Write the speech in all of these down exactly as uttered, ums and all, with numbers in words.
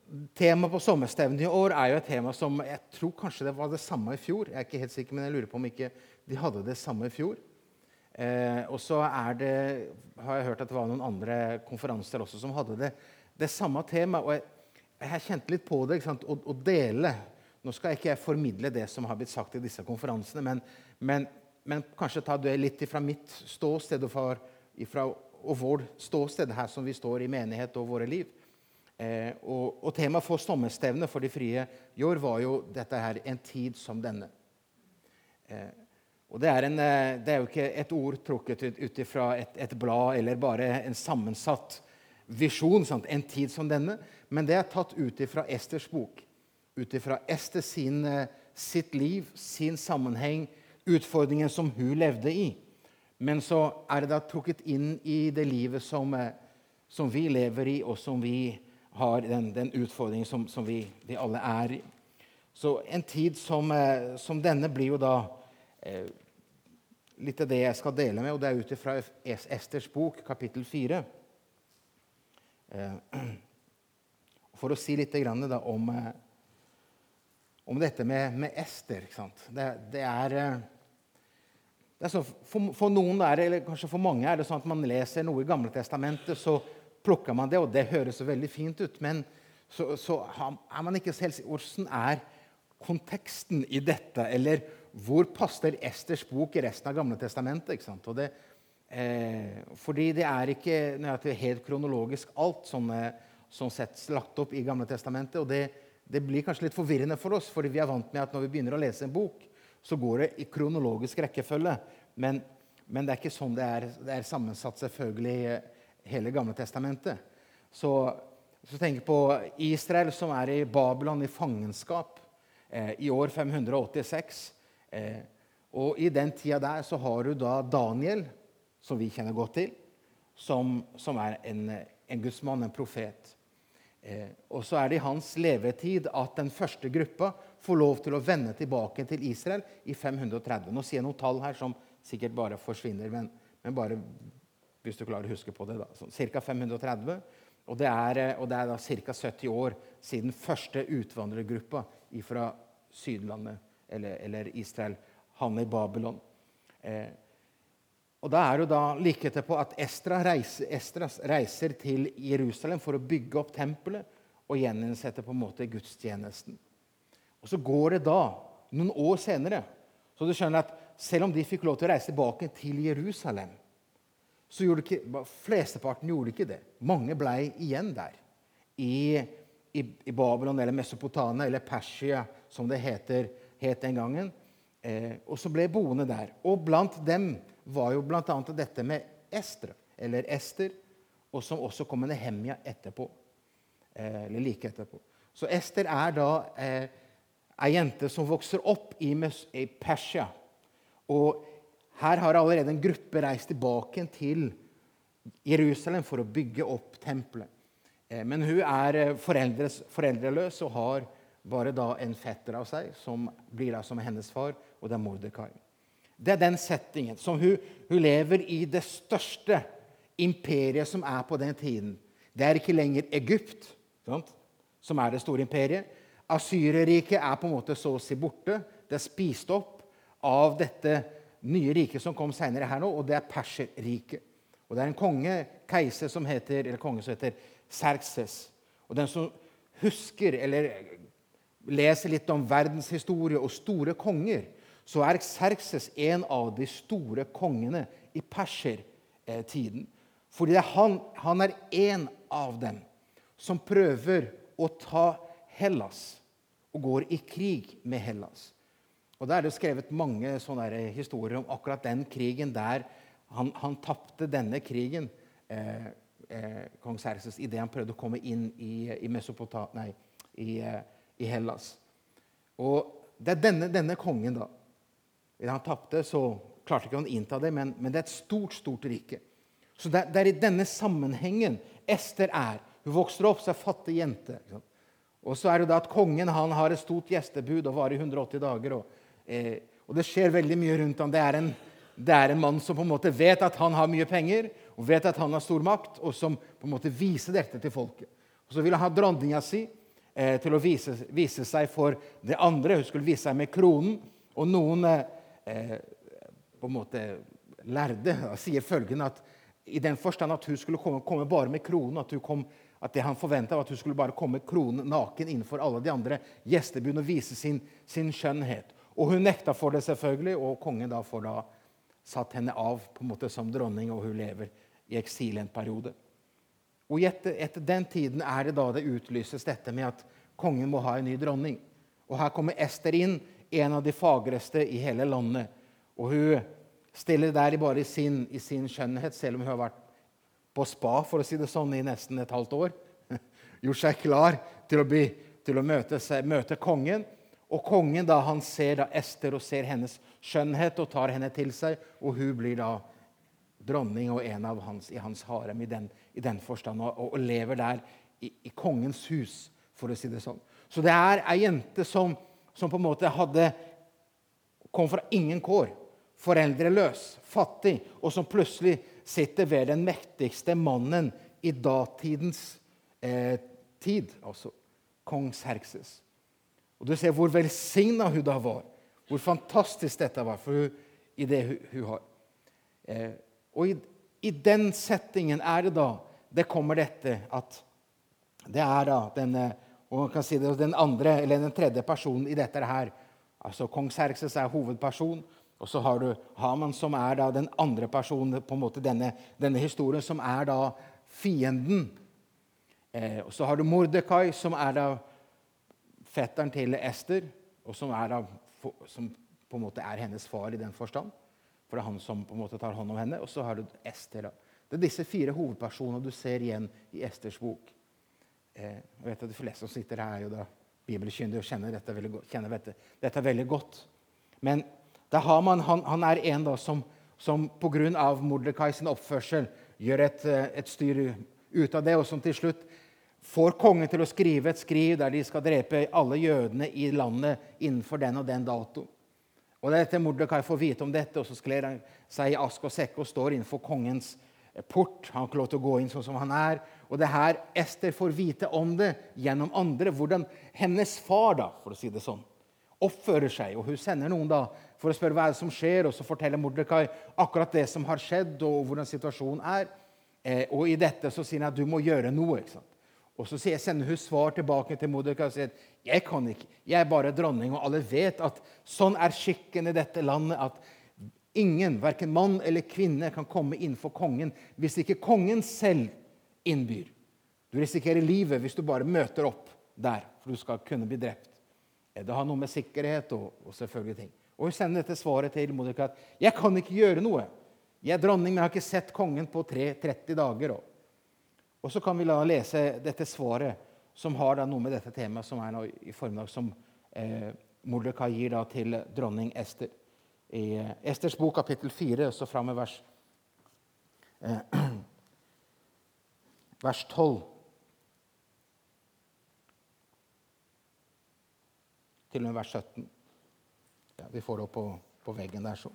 Tema på sommerstevnet i år er jo et tema som jeg tror kanskje det var det samme i fjor. Jeg er ikke helt sikker, men jeg lurer på om ikke de hadde det samme i fjor. Eh, og så er det, har jeg hørt at det var noen andre konferanser også som hadde det, det samme tema. Og jeg, jeg har kjent litt på det, ikke sant? Å, å dele. Nå skal ikke jeg formidle det som har blitt sagt i disse konferansene, men, men, men kanskje ta det litt fra mitt ståsted og, fra, ifra, og vår ståsted her som vi står i menighet og våre liv. Eh, og, og tema for sommerstevnet for de frie i år var jo dette her, en tid som denne. Eh, og det er, en, det er jo ikke et ord trukket ut, ut fra et, et blad eller bare en sammensatt visjon, sant? En tid som denne, men det er tatt ut fra Esters bok, ut fra Ester sin, sitt liv, sin sammenheng, utfordringen som hun levde i. Men så er det da trukket inn i det livet som, som vi lever i, og som vi har den, den utfordringen som, som vi, vi alle er i. Så en tid som, som denne blir jo da eh, litt av det jeg skal dele med, og det er ut fra Esters bok, kapittel fire. Eh, for å si litt grann da om, om dette med, med Ester, ikke sant? Det, det er... Det er så, for, for noen er det, eller kanskje for mange er det sånn at man leser noe i Gamle Testamentet, så plukker man det, og det høres så veldig fint ut, men så, så er man ikke helt sikker hvordan er konteksten i dette, eller hvor passer Esters bok i resten av Gamle Testamentet, ikke sant? Og det, eh, fordi det er ikke det er helt kronologisk alt som, som sett lagt opp i Gamle Testamentet, og det, det blir kanskje litt forvirrende for oss, fordi vi er vant med at når vi begynner å lese en bok, så går det i kronologisk rekkefølge, men, men det er ikke sånn det er, det er sammensatt selvfølgelig hele Gamle Testamentet. Så, så tenk på Israel som er i Babylon i fangenskap eh, i år fem hundre åttiseks. Eh, og i den tida der så har du da Daniel, som vi kjenner godt til, som, som er en, en gudsmann, en profet. Eh, og så er det i hans levetid at den første gruppa får lov til å vende tilbake til Israel i fem hundre tretti. Nå sier jeg noen tall her som sikkert bare forsvinner, men, men bare hvis du klarer å huske på det da. Så, cirka fem hundre tretti, og det er, og det er da cirka sytti år siden første utvandrergruppa fra Sydlandet, eller, eller Israel, havnet i Babylon. Eh, og da er det da like etterpå at Estra reiser, Estras reiser til Jerusalem for å bygge opp tempelet og gjeninnsette på en måte gudstjenesten. Og så går det da, noen år senere, så du skjønner at selv om de fikk lov til å reise tilbake til Jerusalem, så gjorde ikke, flesteparten gjorde ikke det. Mange ble igjen der, i, i, i Babylon, eller Mesopotamia, eller Persia, som det heter, het den gangen. Eh, og så ble boende der. Og blant dem var jo blant annet dette med Ester, eller Ester, og som også kom Nehemia etterpå, eh, eller like etterpå. Så Ester er da eh, en jente som vokser opp i, i Persia, og her har allerede en gruppe reist tilbake til Jerusalem for å bygge opp tempelet. Eh, men hun er foreldreløs og har bare da en fetter av seg, som blir da som hennes far, og det er Mordekai. Det er den settingen som hun, hun lever i det største imperiet som er på den tiden. Det er ikke lenger Egypt, sant? Som er det store imperiet. Assyreriket er på en måte så å si borte. Det er spist opp av dette nye riket som kom senere her nå, og det er Perserriket. Og det er en konge, keiser som heter, eller konge som heter Xerxes. Og den som husker, eller leser litt om verdenshistorie og store konger, så er Xerxes en av de store kongene i Persertiden. Fordi det er han, han er en av dem som prøver å ta Hellas og går i krig med Hellas. Og der er det skrevet mange sånne historier om akkurat den krigen der han, han tappte denne krigen, eh, eh, kong Xerxes, i det han prøvde å komme inn i, i Mesopotamia, nei, i, eh, i Hellas. Og det er denne, denne kongen da, da han tappte, så klarte ikke han innta det, men, men det er et stort, stort rike. Så det, det er i denne sammenhengen Ester er. Hun vokser opp som en fattig jente, ikke sant? Og så er det da at kongen han har et stort gjestebud og varer i hundre og åtti dager. Og, eh, og det skjer veldig mye rundt ham. Det er, en, det er en mann som på en måte vet at han har mye penger, og vet at han har stor makt, og som på en måte viser dette til folket. Og så vil han ha dronninga si, eh, til å vise, vise seg for det andre. Hun skulle vise seg med kronen. Og noen eh, på en måte lærde da, sier følgende at i den forstand at hun skulle komme, komme bare med kronen, at, hun kom, at det han forventet var at hun skulle bare komme kronen naken innenfor alle de andre gjestebudene og vise sin, sin skjønnhet. Og hun nekta for det selvfølgelig, og kongen da får da satt henne av på en måte som dronning, og hun lever i eksil en periode. Og etter, etter den tiden er det da det utlyses dette med at kongen må ha en ny dronning. Og her kommer Ester inn, en av de fagreste i hele landet. Og hun stiller der bare i sin, i sin skjønnhet, selv om hun har vært på spa, for å si det sånn, i nesten et halvt år. Gjort seg klar til å, bli, til å møte, møte kongen. Og kongen da, han ser da Ester og ser hennes skjønnhet og tar henne til seg, og hun blir da dronning og en av hans, i hans harem i den, i den forstand, og, og lever der i, i kongens hus, for å si det sånn. Så det er en jente som, som på en måte hadde, kom fra ingen kår, foreldreløs, fattig, og som plutselig sitter ved den mektigste mannen i datidens eh, tid, altså kong Xerxes. Og du ser hvor velsignet hun da var. Hvor fantastisk dette var for hun, i det hun, hun har. Eh, og i, i den settingen er det da, det kommer dette at det er da den, og man kan si det, den andre, eller den tredje personen i dette her. Altså kong Xerxes er hovedperson, og så har du Haman som er da den andre personen på en måte denne, denne historien som er da fienden. Eh, og så har du Mordekai som er da fetteren til Ester, og som, er da, som på en måte er hennes far i den forstand. For det er han som på en måte tar hånd om henne. Og så har du Ester. Da. Det er disse fire hovedpersonene du ser igjen i Esters bok. Eh, jeg vet at de fleste som sitter her er jo da bibelkyndige og kjenner dette veldig godt. Kjenner dette, dette veldig godt. Men da har man, han, han er en da som, som på grunn av Mordekai sin oppførsel gjør et, et styr ut av det, og som til slutt får kongen til å skrive et skriv der de skal drepe alle jødene i landet innenfor den og den dato. Og dette Mordekai får vite om dette, og så skler han seg i ask og sekk og står innenfor kongens port. Han har ikke lov til å gå inn sånn som han er. Og det her Ester får vite om det gjennom andre, hvordan hennes far da, for å si det sånn, oppfører seg. Og hun sender noen da for å spørre hva er det som skjer, og så forteller Mordekai akkurat det som har skjedd, og hvordan situasjonen er. Eh, og i dette så sier han at du må gjøre noe, ikke sant? Og så sender hun svar tilbake til Mordekai og sier jeg kan ikke, jeg er bare dronning, og alle vet at sånn er skikken i dette landet, at ingen, hverken mann eller kvinne, kan komme innenfor kongen hvis ikke kongen selv innbyr. Du risikerer livet hvis du bare møter opp der, for du skal kunne bli drept. Det har noe med sikkerhet og, og selvfølgelig ting. Og hun sender dette svaret til Mordekai at jeg kan ikke gjøre noe. Jeg er dronning, men jeg har ikke sett kongen på tre, tretti dager også. Og så kan vi la lese dette svaret, som har da noe med dette temaet, som er nå i formiddag, som eh, Mordekai gir da til dronning Ester. I eh, Esters bok, kapittel fire, så frem med vers, eh, vers tolv. Til og med vers sytten. Ja, vi får det opp på, på veggen der, så.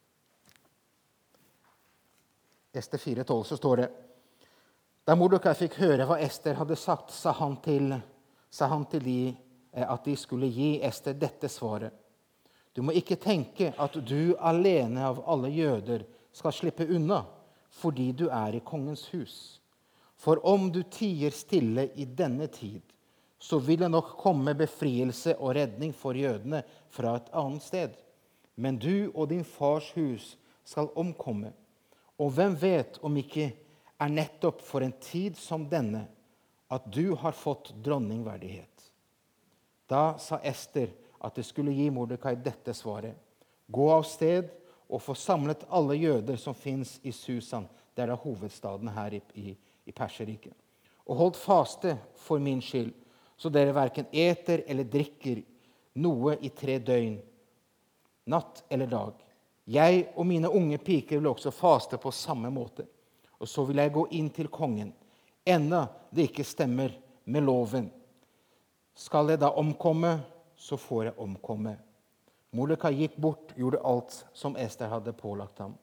Ester fire tolv, så står det da Mordekai fikk høre hva Ester hadde sagt, sa han til, sa han til de at de skulle gi Ester dette svaret. Du må ikke tenke at du alene av alle jøder skal slippe unna, fordi du er i kongens hus. For om du tier stille i denne tid, så vil det nok komme befrielse og redning for jødene fra et annet sted. Men du og din fars hus skal omkomme. Og hvem vet om ikke er nettopp for en tid som denne at du har fått dronningverdighet. Da sa Ester at det skulle gi Mordekai dette svaret. Gå av sted og få samlet alle jøder som finnes i Susan, der er hovedstaden her i, i, i Perseriket. Og hold faste for min skyld, så dere hverken eter eller drikker noe i tre døgn, natt eller dag. Jeg og mine unge piker vil også faste på samme måte. Og så vil jeg gå inn til kongen, enda det ikke stemmer med loven. Skal jeg da omkomme, så får jeg omkomme. Mordekai gikk bort, gjorde alt som Ester hadde pålagt ham.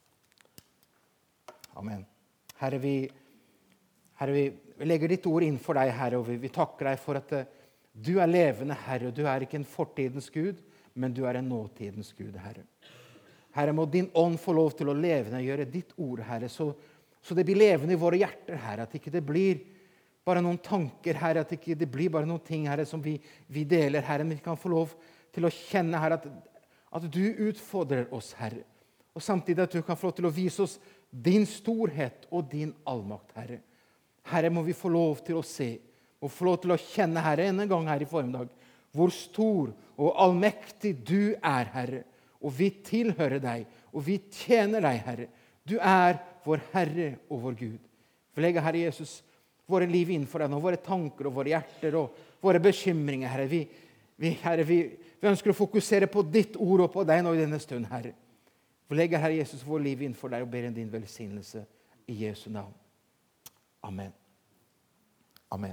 Amen. Herre, vi, Herre, vi legger ditt ord inn for deg, Herre, og vi, vi takker deg for at Du er levende, Herre. Du er ikke en fortidens Gud, men du er en nåtidens Gud, Herre. Herre, må din ånd få lov til å levende gjøre ditt ord, Herre, så, så det blir levende i våre hjerter, Herre. At ikke det blir bare noen tanker, Herre. At ikke det blir bare noen ting, Herre, som vi, vi deler, Herre. Men vi kan få lov til å kjenne, Herre, at, at du utfordrer oss, Herre. Og samtidig at du kan få lov til å vise oss din storhet og din allmakt, Herre. Herre, må vi få lov til å se, og få lov til å kjenne, Herre, en gang her i formiddag, hvor stor og allmektig du er, Herre. Og vi tilhører deg, og vi tjener deg, Herre. Du er vår Herre og vår Gud. Vi legger, Herre Jesus, våre liv innenfor deg, og våre tanker og våre hjerter og våre bekymringer, Herre. Vi, vi, Herre, vi, vi ønsker å fokusere på ditt ord og på deg nå i denne stund, Herre. Vi legger, Herre Jesus, vår liv innenfor deg og ber en din velsignelse i Jesu navn. Amen. Amen.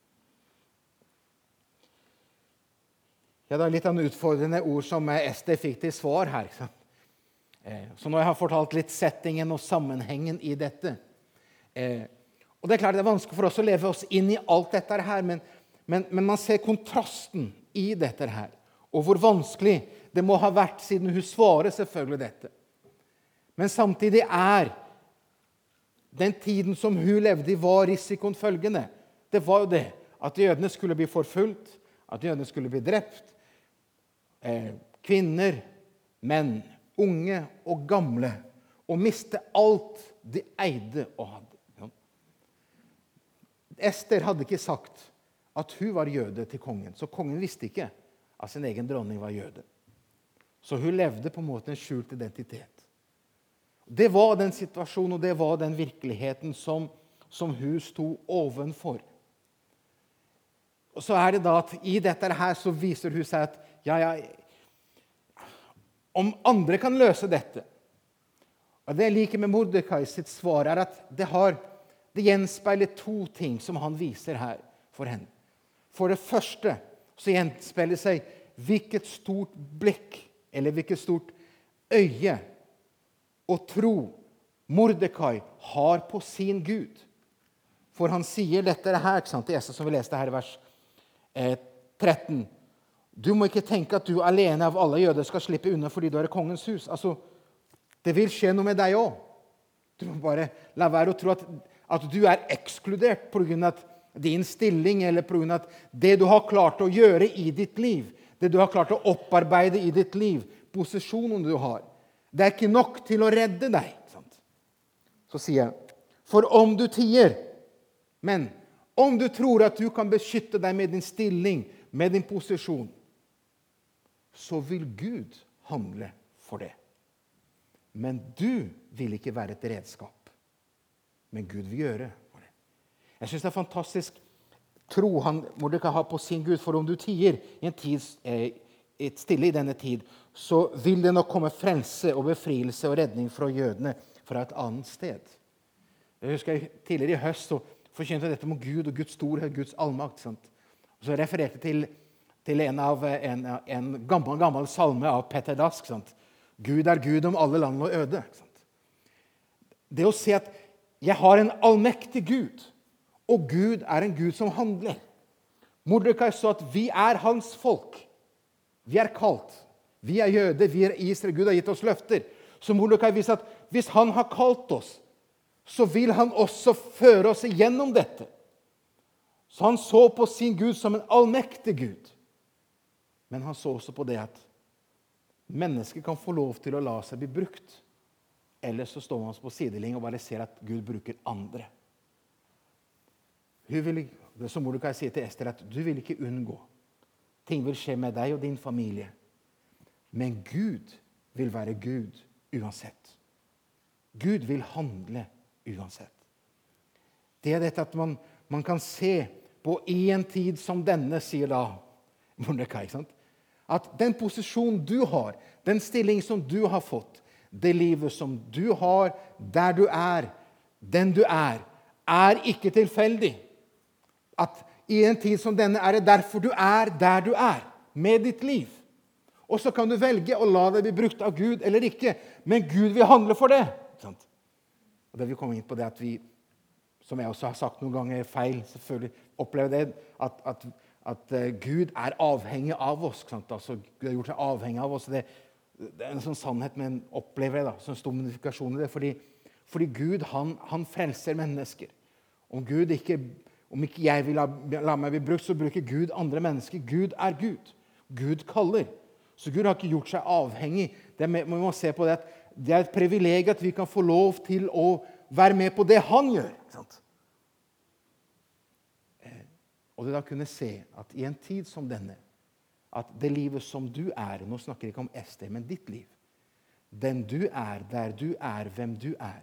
Ja, det er litt av en utfordrende ord som Esther fikk til svar her. Så nå har jeg fortalt litt settingen og sammenhengen i dette. Og det er klart det er vanskelig for oss å leve oss inn i alt dette her, men, men, men man ser kontrasten i dette her, og hvor vanskelig det må ha vært siden hun svarer selvfølgelig dette. Men samtidig er den tiden som hun levde i var risikoen følgende. Det var jo det at jødene skulle bli forfulgt, at jødene skulle bli drept. Eh, kvinner, menn, unge og gamle, og miste alt de eide og hadde. Ja. Esther hadde ikke sagt at hun var jøde til kongen, så kongen visste ikke at sin egen dronning var jøde. Så hun levde på en måte en skjult identitet. Det var den situasjonen, og det var den virkeligheten som, som hun sto ovenfor. Og så er det da at i dette her så viser hun seg at ja, ja, om andre kan løse dette. Og det jeg liker med Mordekai sitt svar er at det, har, det gjenspeiler to ting som han viser her for henne. For det første så gjenspeiler seg hvilket stort blikk, eller hvilket stort øye og tro Mordekai har på sin Gud. For han sier dette her, ikke sant? Det er som vi leste her i vers tretten. Du må ikke tenke at du alene av alle jøder skal slippe unna fordi du er i kongens hus. Altså, det vil skje noe med deg også. Du må bare la være å tro at, at du er ekskludert på grunn av din stilling, eller på grunn av det du har klart å gjøre i ditt liv, det du har klart å opparbeide i ditt liv, posisjonen du har. Det er ikke nok til å redde deg. Sant? Så sier jeg, for om du tier, men om du tror at du kan beskytte deg med din stilling, med din posisjon, så vil Gud handle for det. Men du vil ikke være et redskap. Men Gud vil gjøre for det. Jeg synes det er fantastisk tro han Mordekai har på sin Gud, for om du tier i en tid, eh, et stille i denne tid, så vil det nok komme frelse og befrielse og redning fra jødene fra et annet sted. Jeg husker tidligere i høst så forkynte dette om Gud og Guds storhet, Guds allmakt. Sant? Og så refererte jeg til, til en, av, en, en gammel, gammel salme av Petter Dask. Sant? Gud er Gud om alle land og øde. Sant? Det å se at jeg har en allmektig Gud, og Gud er en Gud som handler. Mordekai sa at vi er hans folk. Vi er kalt. Vi er jøder, vi er Israel. Gud har gitt oss løfter. Så Mordekai viser at hvis han har kalt oss, så vil han også føre oss igjennom dette. Så han så på sin Gud som en allmektig Gud. Men han så også på det at mennesker kan få lov til å la seg bli brukt. Eller så står man på sidelinjen og bare ser at Gud bruker andre. Hun vil, det som Mordekai sier til Esther, at du vil ikke unngå. Ting vil skje med deg og din familie. Men Gud vil være Gud uansett. Gud vil handle uansett. Det er dette at man, man kan se på i en tid som denne, sier da Mordekai, sant? At den posisjon du har, den stilling som du har fått, det livet som du har, der du er, den du er, er ikke tilfeldig. At i en tid som denne er det derfor du er der du er, med ditt liv. Og så kan du velge å la deg bli brukt av Gud eller ikke, men Gud vil handle for det. Sant? Og det vil komme inn på det at vi, som jeg også har sagt noen ganger, feil, selvfølgelig opplever det, at, at, at uh, Gud er avhengig av oss. Ikke sant? Altså, Gud har gjort seg avhengig av oss. Det, det er en sånn sannhet, men opplever det da, sånn stor modifikasjon i det. Fordi, fordi Gud, han, han frelser mennesker. Om Gud ikke, om ikke jeg vil la, la meg bli brukt, så bruker Gud andre mennesker. Gud er Gud. Gud kaller. Så Gud har ikke gjort seg avhengig. Det er, man må se på det at det er et privilegium at vi kan få lov til å være med på det han gjør. Ikke sant? Og det da kunne se at i en tid som denne, at det livet som du er, nå snakker jeg ikke om Ester, men ditt liv, den du er, der du er, hvem du er,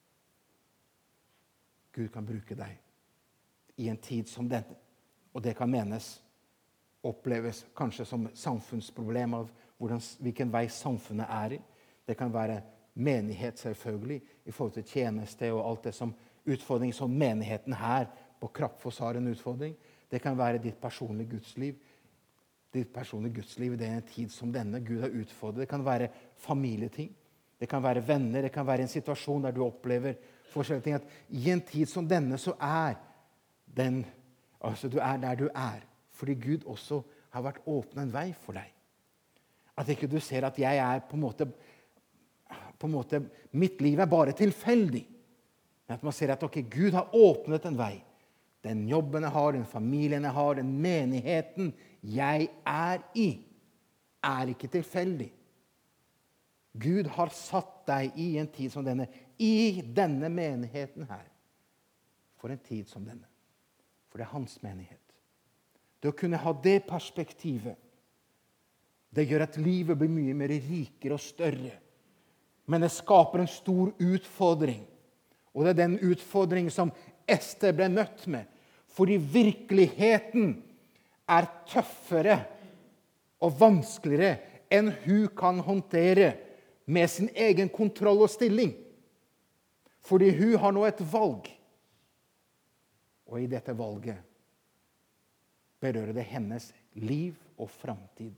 Gud kan bruke deg i en tid som denne. Og det kan menes, oppleves kanskje som samfunnsproblem av hvordan, hvilken vei samfunnet er i. Det kan være menighet selvfølgelig, i forhold til tjeneste og alt det som utfordring som menigheten her på Krappfoss har en utfordring. Det kan være ditt personlige gudsliv. Ditt personlige gudsliv, det er en tid som denne. Gud har utfordret. Det kan være familieting. Det kan være venner. Det kan være en situasjon der du opplever forskjellige ting. At i en tid som denne så er den, altså du er der du er. Fordi Gud også har vært åpnet en vei for deg. At ikke du ser at jeg er på en måte, på en måte mitt liv er bare tilfeldig. Men at man ser at ok, Gud har åpnet en vei. Den jobben jeg har, den familien jeg har, den menigheten jeg er i, er ikke tilfeldig. Gud har satt deg i en tid som denne, i denne menigheten her. For en tid som denne. For det er hans menighet. Det å kunne ha det perspektivet, det gjør at livet blir mye mer rikere og større. Men det skaper en stor utfordring. Og det er den utfordringen som Ester ble møtt med. Fordi virkeligheten er tøffere og vanskeligere enn hun kan håndtere med sin egen kontroll og stilling. Fordi hun har nå et valg. Og i dette valget berører det hennes liv og framtid.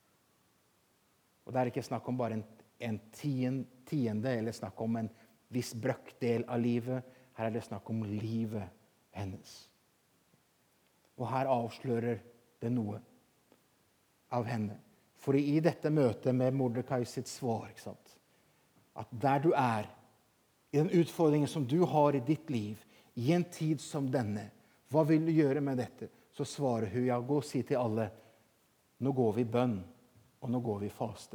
Og det er ikke snakk om bare en, en tiende, eller snakk om en viss brøkdel av livet. Her er det snakk om livet hennes. Og her avslører det noe av henne. For i dette møtet med Mordekai sitt svar, ikke sant? At der du er, i den utfordringen som du har i ditt liv, i en tid som denne, hva vil du gjøre med dette? Så svarer hun, ja, gå og si til alle, nå går vi bønn, og nå går vi faste.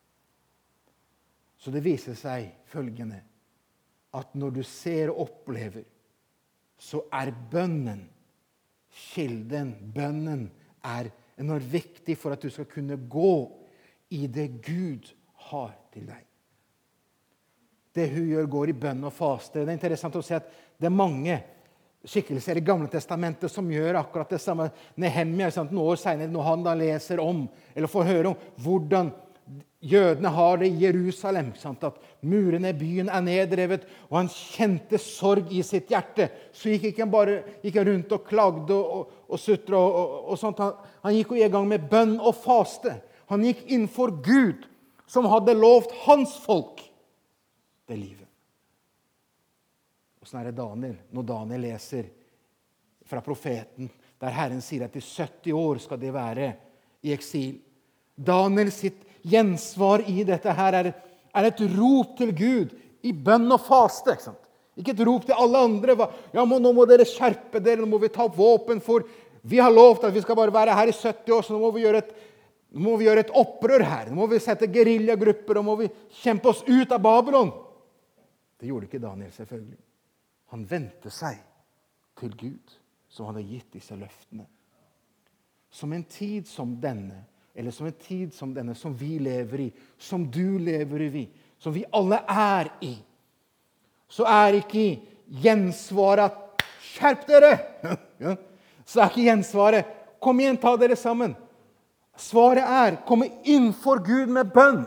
Så det viser seg følgende, at når du ser og opplever, så er bønnen, kilden, bønnen er enormt viktig for at du skal kunne gå i det Gud har til deg. Det hun gjør går i bønn og faste. Det er interessant å se at det er mange skikkelser i Gamle Testamentet som gjør akkurat det samme. Nehemia, noen år senere, når han da leser om, eller får høre om, hvordan jødene har det i Jerusalem, at murene i byen er nedrevet, og han kjente sorg i sitt hjerte, så gikk ikke han bare gikk han rundt og klagde og, og, og sutte og, og, og sånt. Han, han gikk i gang med bønn og faste. Han gikk innenfor Gud, som hadde lovt hans folk det livet. Og sånn er det Daniel, når Daniel leser fra profeten, der Herren sier at i sytti år skal de være i eksil. Daniel sitt gjensvar i dette her er, er et rop til Gud i bønn og faste. Ikke sant? Ikke et rop til alle andre. Ja, må, nå må dere skjerpe dere, nå må vi ta opp våpen, for vi har lovt at vi skal bare være her i sytti år, så nå må vi gjøre et, nå må vi gjøre et opprør her. Nå må vi sette guerillagrupper, og må vi kjempe oss ut av Babylon. Det gjorde ikke Daniel, selvfølgelig. Han vendte seg til Gud, som hadde gitt disse løftene. Som en tid som denne, eller som en tid som denne, som vi lever i, som du lever i, som vi alle er i, så er ikke gjensvaret skjerp dere! Så er ikke gjensvaret kom igjen, ta dere sammen. Svaret er komme innenfor Gud med bønn.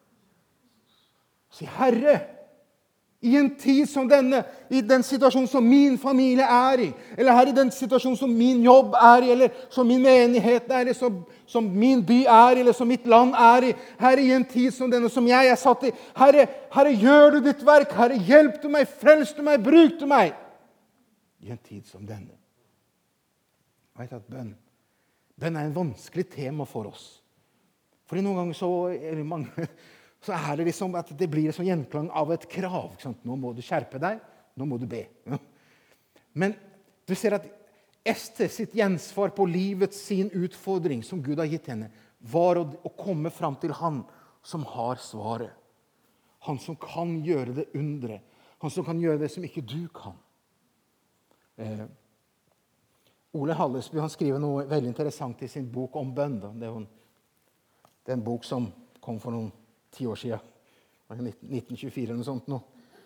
Si, Herre, i en tid som denne, i den situasjonen som min familie er i, eller her i den situasjonen som min jobb er i, eller som min menighet er i, som, som min by er i, eller som mitt land er i, her i en tid som denne, som jeg er satt i. Herre, Herre, gjør du ditt verk. Herre, hjelp du meg, frels du meg, bruk du meg. I en tid som denne. Jeg vet at bønn Bønn er en vanskelig tema for oss. Fordi noen ganger så er det, mange, så er det liksom at det blir en sånn gjenklang av et krav. Ikke sant? Nå må du skjerpe deg, nå må du be. Men du ser at Ester sitt gjensvar på livets sin utfordring som Gud har gitt henne, var å, å komme fram til han som har svaret. Han som kan gjøre det undre. Han som kan gjøre det som ikke du kan. Eh, Ole Hallesby han skriver noe veldig interessant i sin bok om bønn. Det er, en, det er en bok som kom for noen ti år siden. nitten tjuefire eller noe sånt nå.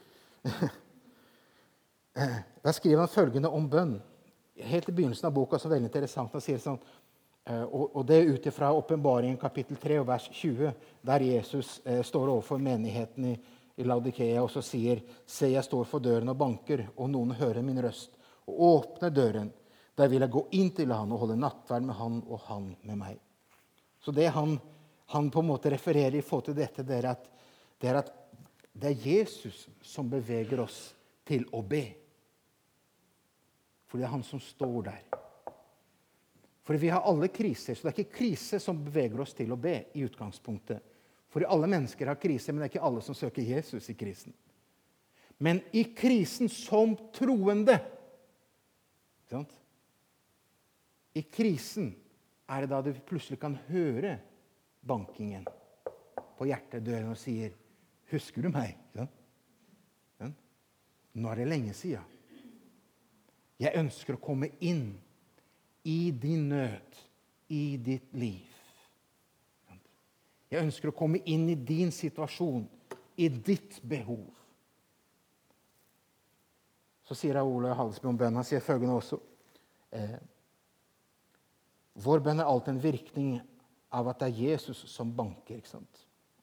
Der skriver han følgende om bønn. Helt i begynnelsen av boka så er det veldig interessant. Han sier sånn, og det er ut fra Åpenbaringen kapittel tre og vers tjue, der Jesus står overfor menigheten i, i Laodikea, og så sier, se, jeg står for døren og banker, og noen hører min røst, og åpner døren. Der vil jeg gå inn til han og holde nattverd med han, og han med meg. Så det han, han på en måte refererer i forhold til dette, det er, at, det er at det er Jesus som beveger oss til å be. For det er han som står der. For vi har alle kriser, så det er ikke krise som beveger oss til å be i utgangspunktet. For alle mennesker har kriser, men det er ikke alle som søker Jesus i krisen. Men i krisen som troende, ikke sant? I krisen er det da du plutselig kan høre bankingen på hjertedøren og sier, husker du meg? Ikke sant? Nå er det lenge siden. Jeg ønsker å komme inn i din nød, i ditt liv. Jeg ønsker å komme inn i din situasjon, i ditt behov. Så sier Ole Hallesby om bønn, han sier følgende også. Eh, vår bønn er alltid en virkning av at det er Jesus som banker, ikke sant?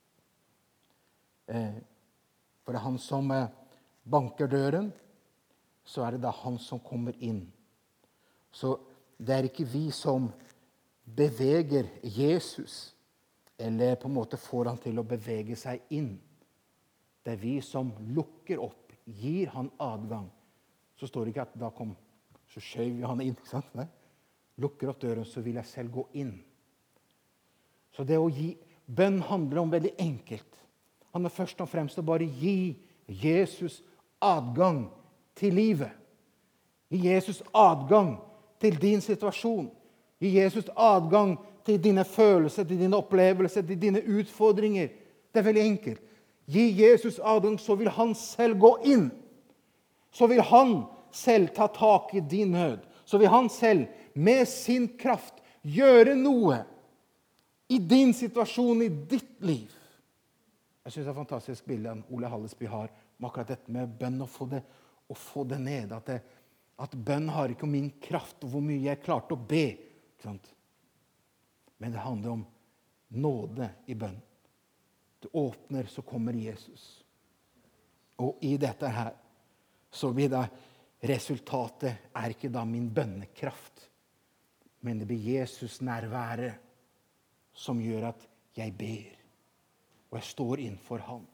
Eh, for det er han som eh, banker døren, så er det da han som kommer inn. Så det er ikke vi som beveger Jesus, eller på en måte får han til å bevege seg inn. Det er vi som lukker opp, gir han adgang. Så står det ikke at da kom, så skjøv vi han inn, ikke sant? Nei? Lukker opp døren, så vil jeg selv gå inn. Så det å gi, bønn handler om veldig enkelt. Han er først og fremst å bare gi Jesus adgang til livet. Gi Jesus adgang til din situasjon. Gi Jesus adgang til dine følelser, til dine opplevelser, til dine utfordringer. Det er veldig enkelt. Gi Jesus adgang, så vil han selv gå inn. Så vil han selv ta tak i din nød. Så vil han selv med sin kraft gjøre noe i din situasjon, i ditt liv. Jeg synes det er et fantastisk bilde Ole Hallesby har om akkurat dette med bønn og få det å få det ned, at, det, at bønn har ikke om min kraft og hvor mye jeg klarte å be, ikke sant? Men det handler om nåde i bønn. Du åpner, så kommer Jesus. Og i dette her, så blir det resultatet er ikke da min bønnekraft, men det blir Jesus nærvære som gjør at jeg ber, og jeg står innenfor han.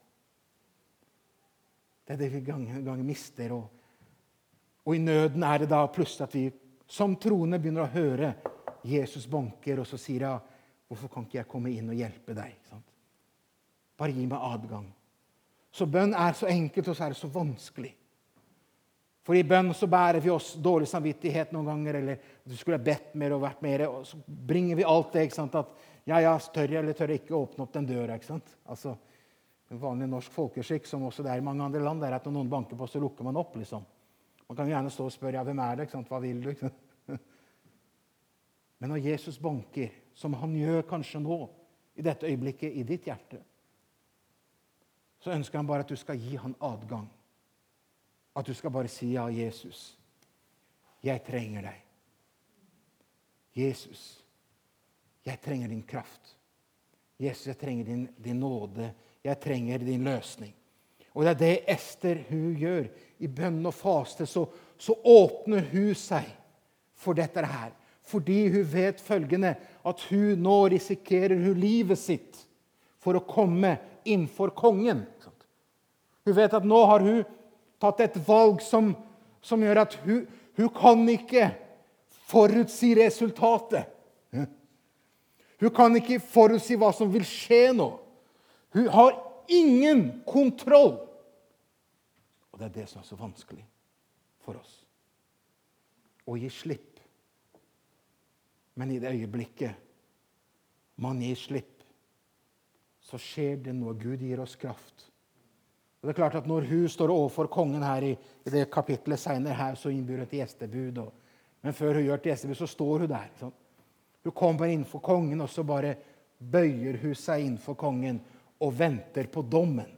Det er det vi ganger, ganger mister. Og, og i nøden er det da plutselig at vi som troende begynner å høre Jesus banker, og så sier jeg, hvorfor kan ikke jeg komme inn og hjelpe deg? Ikke sant? Bare gi meg adgang. Så bønn er så enkelt, og så er det så vanskelig. For i bønn så bærer vi oss dårlig samvittighet noen ganger, eller du skulle ha bedt mer og vært mer, og så bringer vi alt det, ikke sant? At ja, ja, tør jeg eller tør jeg ikke åpne opp den døra, ikke sant? Altså, en vanlig norsk folkeskikk, som også det er i mange andre land, er at når noen banker på, så lukker man opp, liksom. Man kan jo gjerne stå og spørre, ja, hvem er det, ikke sant? Hva vil du, ikke sant? Men når Jesus banker, som han gjør kanskje nå, i dette øyeblikket i ditt hjerte, så ønsker han bare at du skal gi han adgang. At du skal bare si, ja, Jesus, jeg trenger deg. Jesus, jeg trenger din kraft. Jesus, jeg trenger din, din nåde. Jeg trenger din løsning. Og det er det Ester hun gjør. I bønn og faste så, så åpner hun seg for dette her. Fordi hun vet følgende, at hun nå risikerer hun livet sitt for å komme innenfor kongen. Hun vet at nå har hun tatt et valg som, som gjør at hun, hun kan ikke forutsi resultatet. Hun kan ikke forutsi hva som vil skje nå. Hun har ingen kontroll. Og det er det som er så vanskelig for oss. Å gi slipp. Men i det øyeblikket man gir slipp, så skjer det noe. Gud gir oss kraft. Og det er klart at når hun står overfor kongen her i, i det kapitlet senere her, så innbyr hun til gjestebud. Og, men før hun gjør til gjestebud, så står hun der. Sånn. Hun kommer innenfor kongen, og så bare bøyer hun seg innenfor kongen og venter på dommen.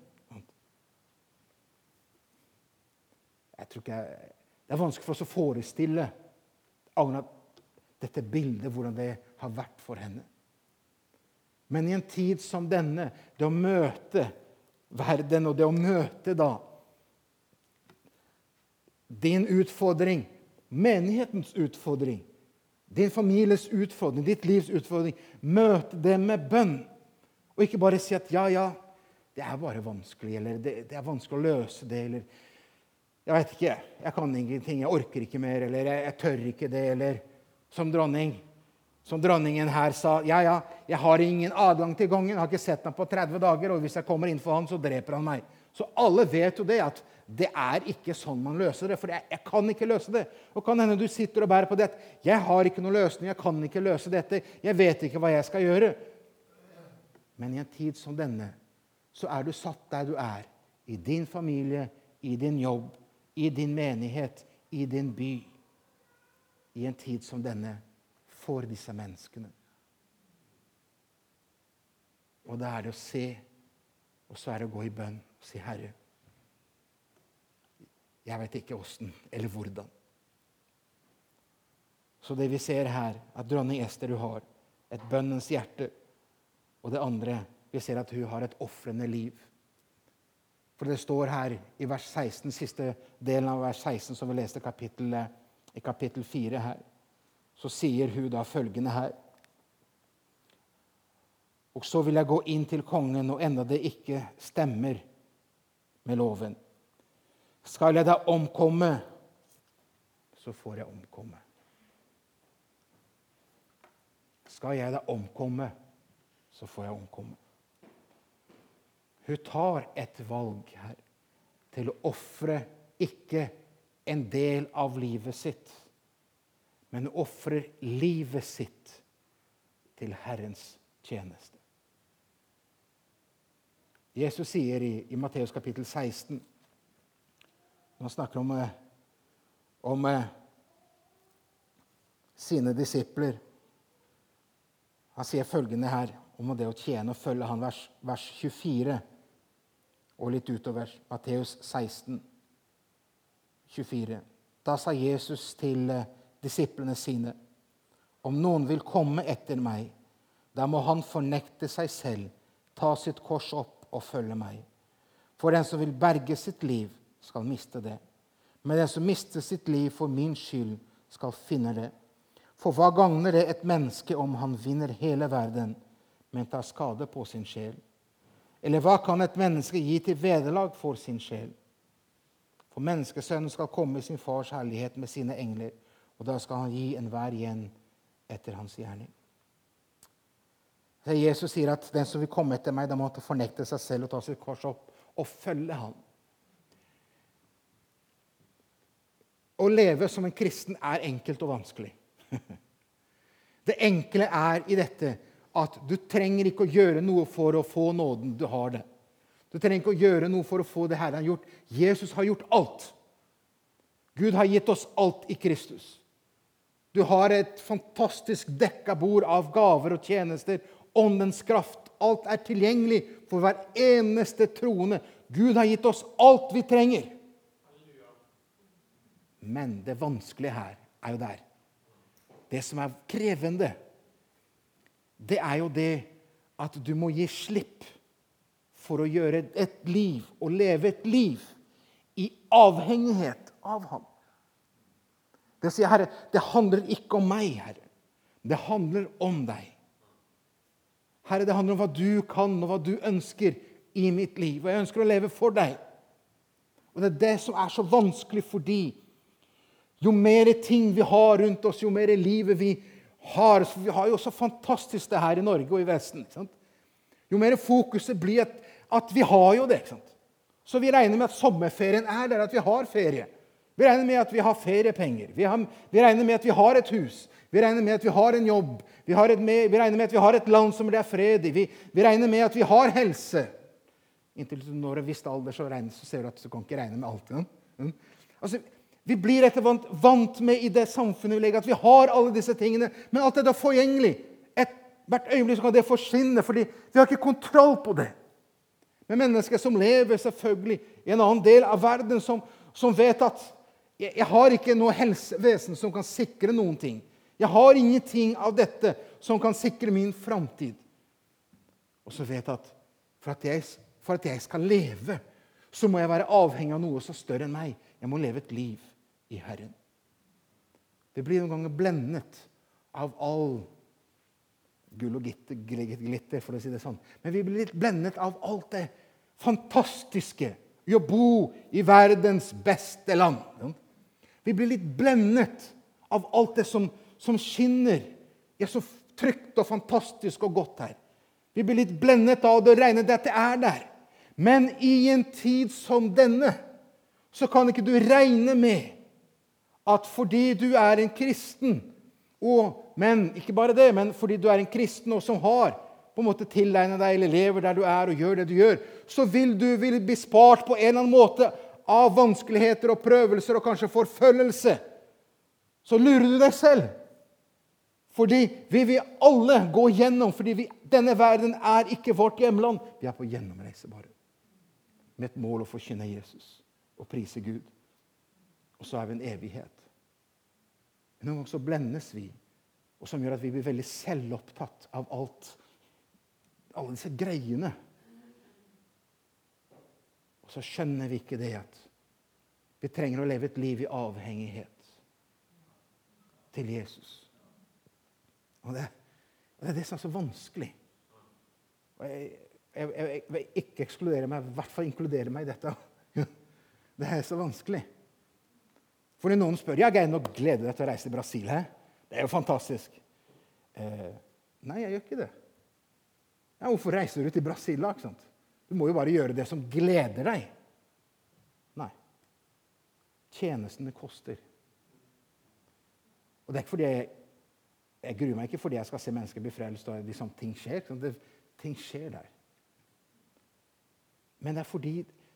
Jeg tror ikke jeg, det er vanskelig for oss å forestille akkurat dette bildet, hvordan det har vært for henne. Men i en tid som denne, det å møte verden, og det å møte da din utfordring, menighetens utfordring, din families utfordring, ditt livs utfordring, møte det med bønn. Og ikke bare si at ja, ja, det er bare vanskelig, eller det, det er vanskelig å løse det, eller jeg vet ikke, jeg kan ingenting, jeg orker ikke mer, eller jeg, jeg tør ikke det, eller som dronning, som dronningen her sa, ja, ja, jeg har ingen adgang til kongen, jeg har ikke sett ham på tretti dager, og hvis jeg kommer inn for han, så dreper han meg. Så alle vet jo det, at det er ikke sånn man løser det, for jeg, jeg kan ikke løse det. Og kan hende du sitter og bærer på det, jeg har ikke noen løsning, jeg kan ikke løse dette, jeg vet ikke hva jeg skal gjøre. Men i en tid som denne, så er du satt der du er, i din familie, i din jobb, i din menighet, i din by. I en tid som denne, for disse menneskene. Og da er det å se, og så er det å gå i bønn og si, Herre, jeg vet ikke hvordan eller hvordan. Så det vi ser her, at dronning Ester hun har et bønnens hjerte, og det andre, vi ser at hun har et offrende liv. For det står her i vers seksten, siste delen av vers seksten, som vi leste kapittel, i kapittel fire her, så sier hun da følgende her. Og så vil jeg gå inn til kongen, og enda det ikke stemmer med loven. Skal jeg da omkomme, så får jeg omkomme. Skal jeg da omkomme, så får jeg omkomme. Hun tar et valg her til å offre ikke en del av livet sitt, men hun offrer livet sitt til Herrens tjeneste. Jesus sier i, i Matteus kapittel seksten, når han snakker om, om sine disipler, han sier følgende her, om det å tjene og følge han, vers, vers tjuefire, og litt utover, Matteus seksten, tjuefire. Da sa Jesus til disiplene sine, om noen vil komme etter meg, da må han fornekte seg selv, ta sitt kors opp og følge meg. For den som vil berge sitt liv, skal miste det. Men den som mister sitt liv for min skyld, skal finne det. For hva gagner det et menneske om han vinner hele verden, men tar skade på sin sjel? Eller hva kan et menneske gi til vederlag for sin sjel? For menneskesønnen skal komme i sin fars herlighet med sine engler, og da skal han gi enhver igjen etter hans gjerning. Jesus sier at den som vil komme etter meg, da må han fornekte seg selv og ta sitt kors opp og følge han. Å leve som en kristen er enkelt og vanskelig. Det enkle er i dette at du trenger ikke å gjøre noe for å få nåden. Du har det. Du trenger ikke å gjøre noe for å få det Herren har gjort. Jesus har gjort alt. Gud har gitt oss alt i Kristus. Du har et fantastisk dekka bord av gaver og tjenester, åndens kraft. Alt er tilgjengelig for hver eneste troende. Gud har gitt oss alt vi trenger. Men det vanskelige her er jo der. Det som er krevende, det er jo det at du må gi slipp for å gjøre et liv, og leve et liv i avhengighet av ham. Det sier Herre, det handler ikke om meg, Herre. Det handler om deg. Herre, det handler om hva du kan, og hva du ønsker i mitt liv. Og jeg ønsker å leve for deg. Og det er det som er så vanskelig, fordi jo mer ting vi har rundt oss, jo mer livet vi har, vi har jo så fantastisk det her i Norge og i Vesten, ikke sant? Jo mer fokuset blir at, at vi har jo det, ikke sant? Så vi regner med at sommerferien er der, at vi har ferie. Vi regner med at vi har feriepenger. Vi, har, vi regner med at vi har et hus. Vi regner med at vi har en jobb. Vi, har et, vi regner med at vi har et land som det er fred i. Vi, vi regner med at vi har helse. Inntil når en viss alder så, regner, så ser du at du kan ikke regne med alt. Ja? Mm. Altså, vi blir etter vant, vant med i det samfunnet vi leger, at vi har alle disse tingene, men alt er da forgjengelig. Et, hvert øyeblikk så kan det forsvinne, fordi vi har ikke kontroll på det. Men mennesker som lever selvfølgelig i en annen del av verden, som, som vet at jeg, jeg har ikke noe helsevesen som kan sikre noen ting. Jeg har ingenting av dette som kan sikre min framtid. Og så vet jeg at for at jeg, for at jeg skal leve, så må jeg være avhengig av noe så større enn meg. Jeg må leve et liv i Herren. Det blir noen ganger blendet av all gull og glitter, glitter, for å si det sånn. Men vi blir litt blendet av alt det fantastiske i å bo i verdens beste land. Vi blir litt blendet av alt det som, som skinner. Det er så trygt og fantastisk og godt her. Vi blir litt blendet av det og regner det at det er der. Men i en tid som denne, så kan ikke du regne med at fordi du er en kristen, og, men ikke bare det, men fordi du er en kristen og som har på en måte tilegnet deg, eller lever der du er og gjør det du gjør, så vil du vil bli spart på en eller annen måte av vanskeligheter og prøvelser og kanskje forfølgelse. Så lurer du deg selv. Fordi vi vil alle gå gjennom, fordi vi, denne verden er ikke vårt hjemland. Vi er på gjennomreise bare. Med et mål å forkynne Jesus og prise Gud. Og så er vi en evighet. Men noen ganger så blendes vi, og som gjør at vi blir veldig selvopptatt av alt, alle disse greiene. Og så skjønner vi ikke det at vi trenger å leve et liv i avhengighet til Jesus. Og det, og det er det som er så vanskelig. Og jeg, jeg, jeg, jeg vil ikke ekskludere meg, i hvert fall inkludere meg i dette. Det er så vanskelig. For når noen spør, ja, Geir, nå gleder deg til å reise til Brasil, he? Det er jo fantastisk. Eh, nei, jeg gjør ikke det. Ja, hvorfor reiser du til Brasil, ikke sant? Du må jo bare gjøre det som gleder deg. Nei. Tjenestene koster. Og det er ikke fordi jeg, jeg gruer meg ikke fordi jeg skal se mennesker bli frelst, og liksom, ting skjer. Det, ting skjer der. Men det er fordi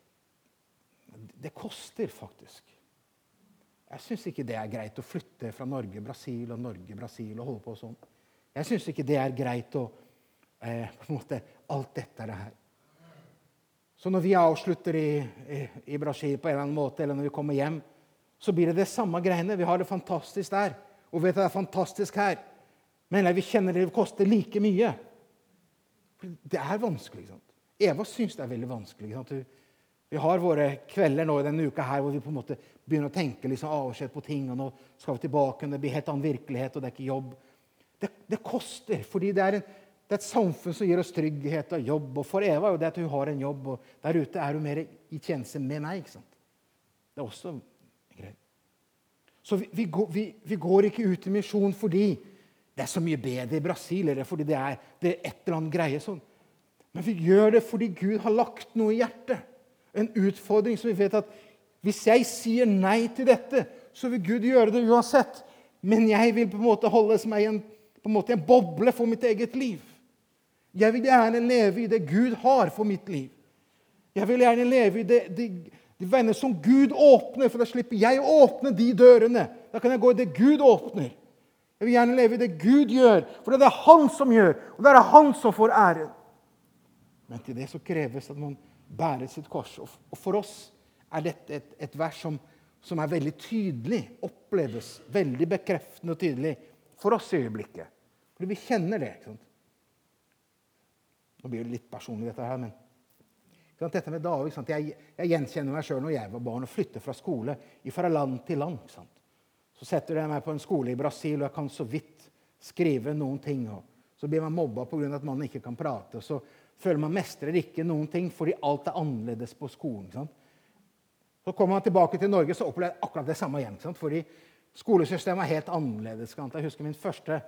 det koster faktisk. Jeg synes ikke det er greit å flytte fra Norge, Brasil, og Norge, Brasil, og holde på sånn. Jeg synes ikke det er greit å, eh, på en måte, alt dette er det her. Så når vi avslutter i, i, i Brasil på en eller annen måte, eller når vi kommer hjem, så blir det det samme greiene. Vi har det fantastisk der, og vet at det er fantastisk her. Men vi kjenner det koster like mye. For det er vanskelig, ikke sant? Eva synes det er veldig vanskelig, ikke sant? Vi har våre kvelder nå i denne uka her, hvor vi på en måte begynner å tenke liksom avskjed på ting, og nå skal vi tilbake, og det blir helt annen virkelighet, og det er ikke jobb. Det, det koster, fordi det er, en, det er et samfunn som gir oss trygghet og jobb, og for Eva er jo det at hun har en jobb, og der ute er hun mer i tjeneste med meg, ikke sant? Det er også greit. Så vi, vi, går, vi, vi går ikke ut i misjon fordi det er så mye bedre i Brasil, eller fordi det er, det er et eller annet greie sånn. Men vi gjør det fordi Gud har lagt noe i hjertet. En utfordring som vi vet at hvis jeg sier nei til dette, så vil Gud gjøre det uansett. Men jeg vil på en måte holde som en, på en, måte en boble for mitt eget liv. Jeg vil gjerne leve i det Gud har for mitt liv. Jeg vil gjerne leve i det, de, de venner som Gud åpner, for da slipper jeg å åpne de dørene. Da kan jeg gå i det Gud åpner. Jeg vil gjerne leve i det Gud gjør, for det er han som gjør, og det er han som får æren. Men til det så kreves at man bærer sitt kors. Og for oss er dette et, et vers som, som er veldig tydelig, oppleves veldig bekreftende og tydelig for oss i øyeblikket. Fordi vi kjenner det, ikke sant? Nå blir det litt personlig dette her, men ikke sant? Dette med David, ikke sant? Jeg, jeg gjenkjenner meg selv når jeg var barn og flyttet fra skole fra land til land. Ikke sant? Så setter jeg meg på en skole i Brasil, og jeg kan så vidt skrive noen ting, og så blir man mobbet på grunn av at man ikke kan prate, og så føler man mestrer ikke noen ting, fordi alt er annerledes på skolen. Sant? Så kommer man tilbake til Norge, så opplever jeg akkurat det samme igjen. Sant? Fordi skolesystemet er helt annerledes. Sant? Jeg husker min første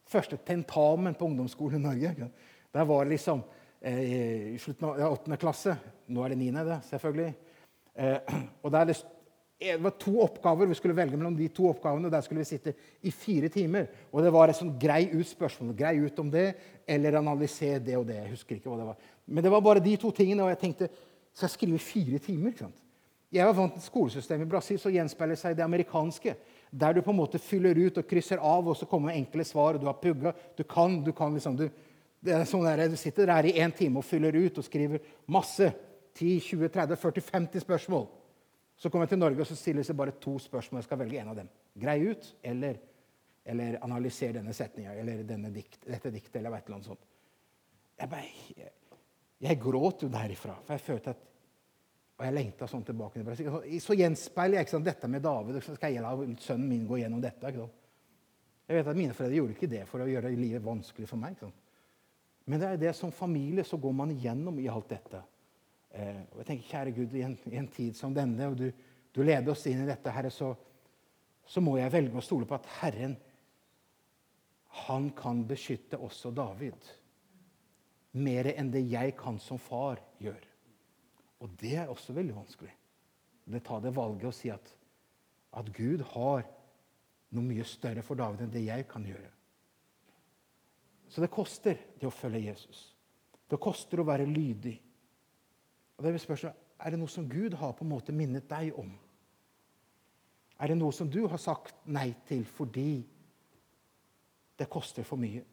første tentamen på ungdomsskolen i Norge. Der var det liksom eh, i slutten av åttende klasse. Nå er det niende, det, selvfølgelig. Eh, og der det, det var to oppgaver. Vi skulle velge mellom de to oppgavene, og der skulle vi sitte i fire timer. Og det var et sånn grei ut spørsmål. Grei ut om det, eller analysere det og det. Jeg husker ikke hva det var. Men det var bare de to tingene, og jeg tenkte, skal jeg skrive fire timer? Ikke sant? Jeg var vant til skolesystemet i Brasil, så gjenspeiler seg det amerikanske, der du på en måte fyller ut og krysser av, og så kommer enkle svar, og du har pugga, du kan, du kan liksom, du, det er sånn der, du sitter der i en time og fyller ut og skriver masse, ti, tjue, tretti, førti, femti spørsmål. Så kommer jeg til Norge, og så stiller jeg bare to spørsmål, jeg skal velge en av dem. Grei ut, eller, eller analysere denne setningen, eller denne dikt, dette diktet, eller et eller annet sånt. Jeg, bare, jeg, jeg gråt jo derifra, for jeg følte at og jeg lengtet sånn tilbake til Brasil. Så gjenspeiler jeg ikke sant, dette med David, og så skal jeg la sønnen min gå gjennom dette. Ikke sant? Jeg vet at mine foreldre gjorde ikke det for å gjøre livet vanskelig for meg. Ikke sant? Men det er det som familie, så går man igjennom i alt dette. Eh, og jeg tenker, kjære Gud, i en, i en tid som denne, og du, du leder oss inn i dette, Herre, så, så må jeg velge å stole på at Herren, han kan beskytte også David. Mer enn det jeg kan som far gjør. Og det er også veldig vanskelig. Det tar det valget å si at, at Gud har noe mye større for David enn det jeg kan gjøre. Så det koster det å følge Jesus. Det koster å være lydig. Og det vil spørre, er det noe som Gud har på en måte minnet deg om? Er det noe som du har sagt nei til fordi det koster for mye?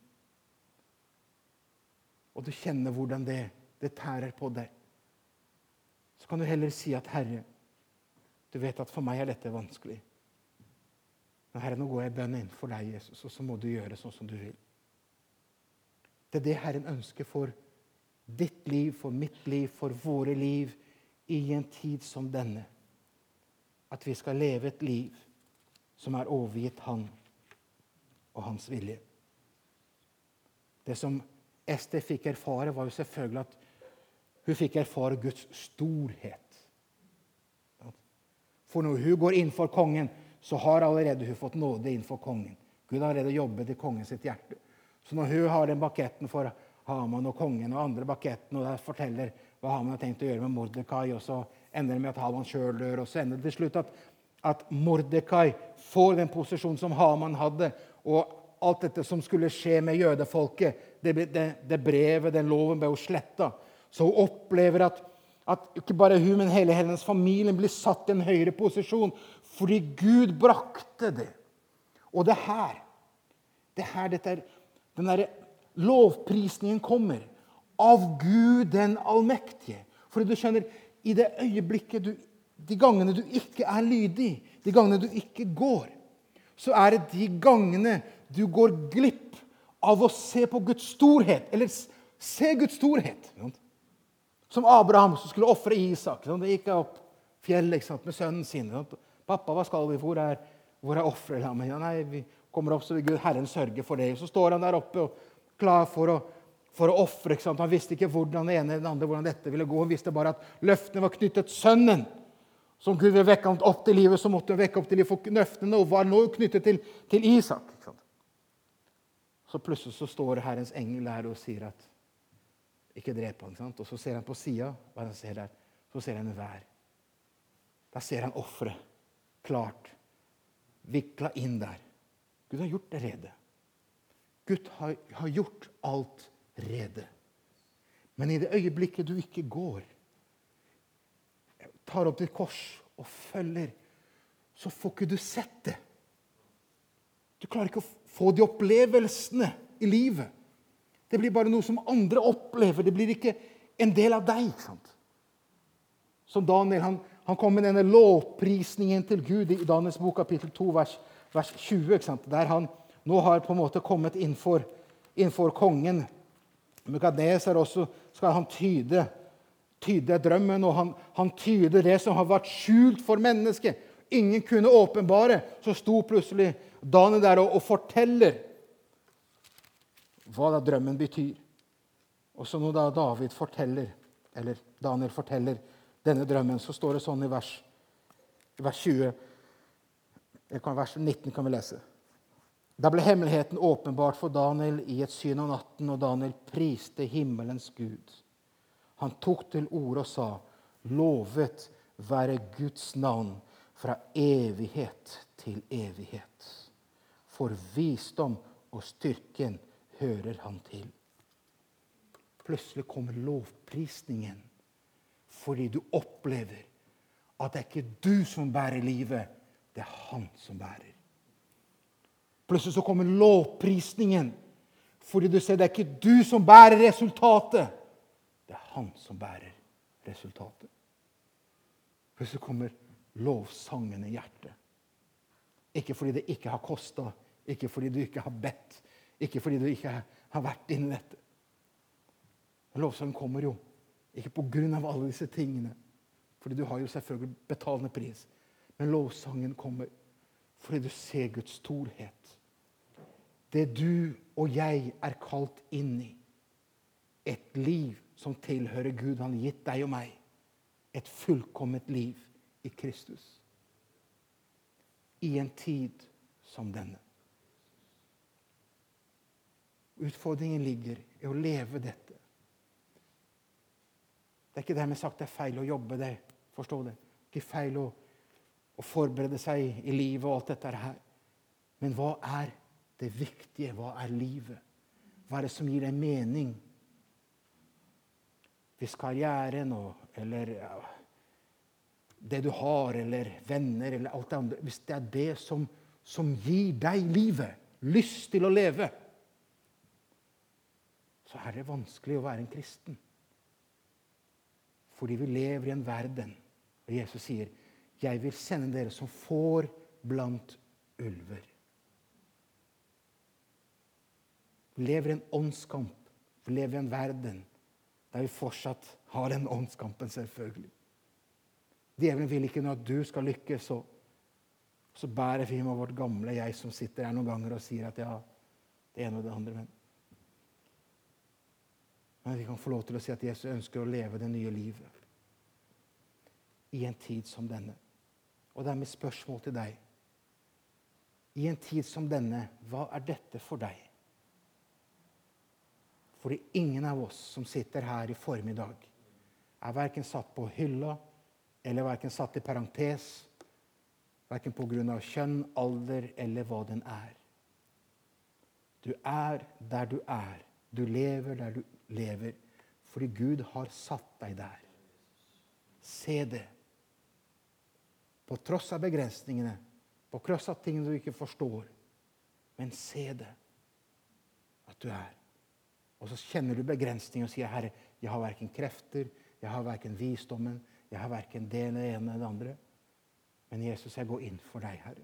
Og du kjenner hvordan det, det tærer på deg. Så kan du heller si at Herre, du vet at for meg er dette vanskelig. Men Herre, nå går jeg bønn inn for deg, Jesus, og så må du gjøre sånn som du vil. Det er det Herren ønsker for ditt liv, for mitt liv, for våre liv, i en tid som denne. At vi skal leve et liv som er overgitt Han og Hans vilje. Det som Ester fikk erfare, var jo selvfølgelig at hun fikk erfare Guds storhet. For når hun går inn for kongen, så har allerede hun fått nåde inn for kongen. Gud har allerede jobbet i kongen sitt hjerte. Så når hun har den baketten for Haman og kongen, og andre baketten, og der forteller hva Haman har tenkt å gjøre med Mordekai, og så ender det med at Haman selv dør, og så ender det til slutt at, at Mordekai får den posisjonen som Haman hadde, og alt dette som skulle skje med jødefolket, det, det, det brevet, den loven ble jo slettet. Så hun opplever at, at ikke bare hun, men hele hennes familie blir satt i en høyere posisjon, fordi Gud brakte det. Og det her, det her, dette er, den der lovprisningen kommer av Gud den allmektige. Fordi du skjønner, i det øyeblikket, du, de gangene du ikke er lydig, de gangene du ikke går, så er det de gangene du går glipp av å se på Guds storhet, eller se Guds storhet. Som Abraham som skulle offre Isak. Det gikk opp fjellet med sønnen sin. Pappa, hva skal vi? Hvor er, hvor er offrelammet? Ja, nei, vi kommer opp så vil Gud Herren sørge for det. Så står han der oppe og klar for å, for å offre. Han visste ikke hvordan det ene eller det andre, hvordan dette ville gå. Han visste bare at løftene var knyttet sønnen. Som Gud ville vekke ham opp til livet, så måtte han vekke opp til livet. For løftene og var nå knyttet til, til Isak. Så plutselig så står Herrens engel der og sier at ikke drep han, sant? Og så ser han på siden, hva han ser der, så ser han en vær. Da ser han offre, klart, viklet inn der. Gud har gjort det rede. Gud har, har gjort alt rede. Men i det øyeblikket du ikke går, tar opp ditt kors og følger, så får ikke du sett det. Du klarer ikke å få de opplevelsene i livet. Det blir bare noe som andre opplever. Det blir ikke en del av deg. Ikke sant? Som Daniel, han, han kom med denne lovprisningen til Gud i Daniels bok, kapittel to, vers, vers tjue. Ikke sant? Der han nå har på en måte kommet innenfor, innenfor kongen. Nebukadnesar også skal han tyde, tyde drømmen, og han, han tyder det som har vært skjult for mennesket. Ingen kunne åpenbare. Så sto plutselig Daniel der og, og forteller hva da drømmen betyr. Og så når da David forteller, eller Daniel forteller denne drømmen, så står det sånn i vers, i vers tjue, eller vers nitten kan vi lese. Da ble hemmeligheten åpenbart for Daniel i et syn av natten, og Daniel priste himmelens Gud. Han tok til orde og sa, lovet være Guds navn fra evighet til evighet. For visdom og styrken hører han til. Plutselig kommer lovprisningen, fordi du opplever at det er ikke du som bærer livet, det er han som bærer. Plutselig så kommer lovprisningen, fordi du ser det er ikke du som bærer resultatet, det er han som bærer resultatet. Plutselig kommer lovsangen i hjertet. Ikke fordi det ikke har kostet, ikke fordi du ikke har bedt, ikke fordi du ikke har vært inne i dette. Men lovsangen kommer jo, ikke på grunn av alle disse tingene, fordi du har jo selvfølgelig betalende pris. Men lovsangen kommer fordi du ser Guds storhet. Det du og jeg er kalt inn i. Et liv som tilhører Gud, han har gitt deg og meg. Et fullkommet liv i Kristus. I en tid som denne. Utfordringen ligger i å leve dette. Det er ikke dermed sagt det er feil å jobbe det, forstå det. Det er ikke feil å, å forberede seg i livet og alt dette her. Men hva er det viktige? Hva er livet? Hva er det som gir deg mening? Hvis karrieren og, eller ja, det du har, eller venner, eller alt det andre, hvis det er det som, som gir deg livet, lyst til å leve, så er det vanskelig å være en kristen. Fordi vi lever i en verden, og Jesus sier, jeg vil sende dere som får blant ulver. Vi lever i en åndskamp. Vi lever i en verden der vi fortsatt har den åndskampen, selvfølgelig. Djevelen vil ikke at du skal lykkes, så, så bærer vi med vårt gamle jeg som sitter her noen ganger og sier at ja, det ene og det andre. Men, men vi kan få lov til å si at Jesus ønsker å leve det nye livet i en tid som denne. Og det er mitt spørsmål til deg. I en tid som denne, hva er dette for deg? Fordi ingen av oss som sitter her i formiddag er hverken satt på hylla, eller hverken satt i parentes, hverken på grunn av kjønn, alder, eller hva den er. Du er der du er. Du lever der du lever, fordi Gud har satt deg der. Se det. På tross av begrensningene, på tross av tingene du ikke forstår, men se det, at du er. Og så kjenner du begrensninger og sier, Herre, jeg har hverken krefter, jeg har hverken visdommen, jeg har hverken det ene eller det andre. Men Jesus, jeg går inn for deg, Herre.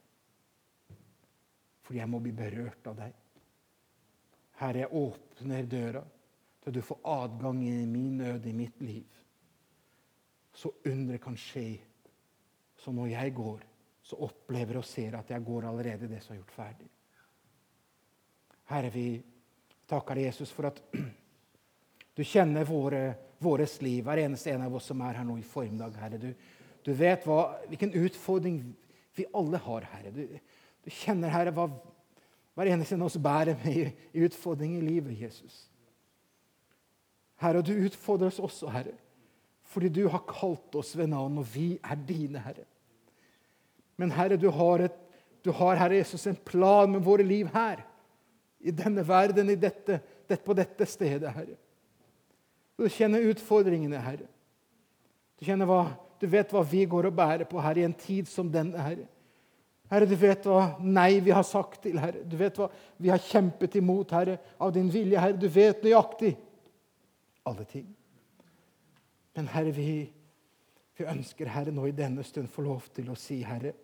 Fordi jeg må bli berørt av deg. Herre, jeg åpner døra til du får adgang i min nød, i mitt liv. Så undre kan skje. Så når jeg går, så opplever og ser at jeg går allerede det som er gjort ferdig. Herre, vi takker deg, Jesus, for at du kjenner våre, våres liv, hver eneste en av oss som er her nå i formiddag, Herre. Du, du vet hva, hvilken utfordring vi alle har, Herre. Du, du kjenner, Herre, hva hver eneste en av oss bærer med i, i utfordring i livet, Jesus. Herre, og du utfordrer oss også, Herre, fordi du har kalt oss ved navn, og vi er dine, Herre. Men Herre, du har, et, du har, Herre Jesus, en plan med våre liv her, i denne verden, i dette, dette, på dette stedet, Herre. Du kjenner utfordringene, Herre. Du, kjenner hva, du vet hva vi går og bærer på, Herre, i en tid som denne, Herre. Herre, du vet hva nei vi har sagt til, Herre. Du vet hva vi har kjempet imot, Herre, av din vilje, Herre. Du vet nøyaktig alle ting. Men Herre, vi, vi ønsker, Herre, nå i denne stund få lov til å si, Herre,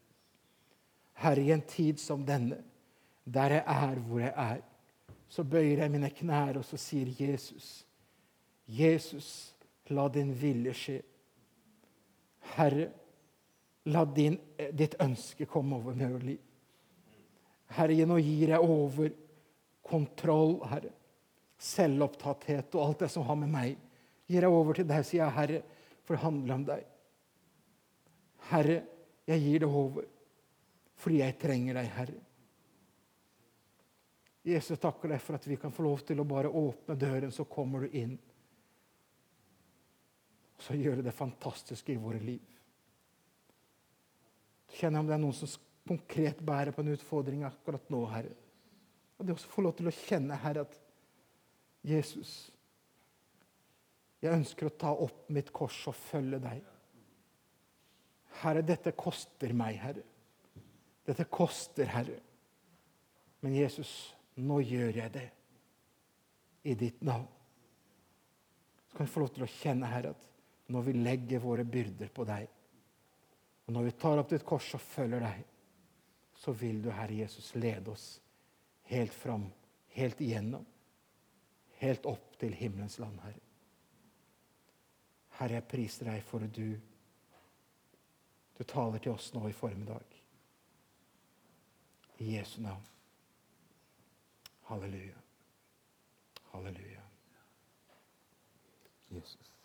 Herre, i en tid som denne, der jeg er hvor jeg er, så bøyer jeg mine knær, og så sier Jesus, Jesus, la din vilje skje. Herre, la din, ditt ønske komme over mitt liv. Herre, nå gir jeg over kontroll, Herre, selvopptatthet og alt det som har med meg. Gir jeg over til deg, sier jeg, Herre, for det handler om deg. Herre, jeg gir det over, fordi jeg trenger deg, Herre. Jesus, takker deg for at vi kan få lov til å bare åpne døren, så kommer du inn. Så gjør du det fantastiske i våre liv. Kjenner om det er noen som konkret bærer på en utfordring akkurat nå, Herre. Og det også få lov til å kjenne, Herre, at Jesus, jeg ønsker å ta opp mitt kors og følge deg. Herre, dette koster meg, Herre. Dette koster, Herre. Men Jesus, nå gjør jeg det i ditt navn. Så kan vi få lov til å kjenne, Herre, at når vi legger våre byrder på deg, og når vi tar opp ditt kors og følger deg, så vil du, Herre Jesus, lede oss helt fram, helt igjennom, helt opp til himmelens land, Herre. Herre, jeg priser deg for du, du taler til oss nå i formiddag. I Jesu navn. Halleluja. Halleluja. Jesus.